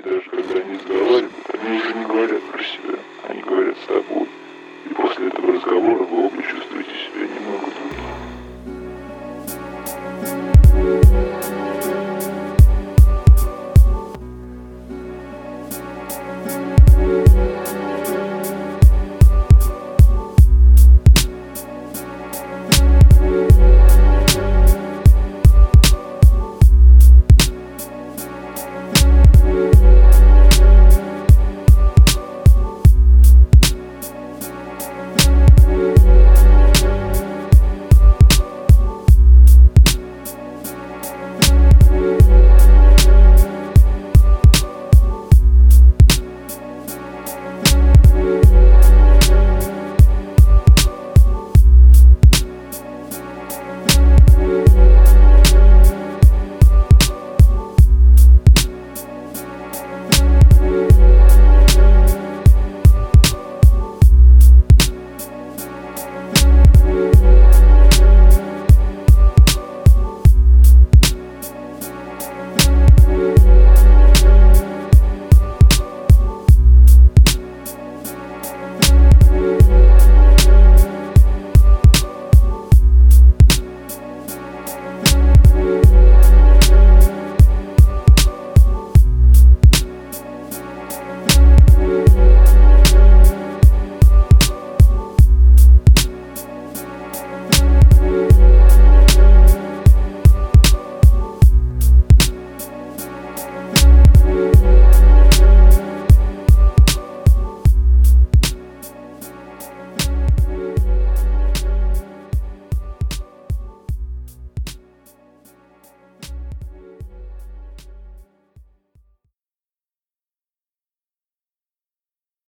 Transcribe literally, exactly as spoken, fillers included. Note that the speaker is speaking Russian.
даже когда они разговаривают, они уже не говорят про себя, они говорят с тобой. И после этого разговора вы оба чувствуете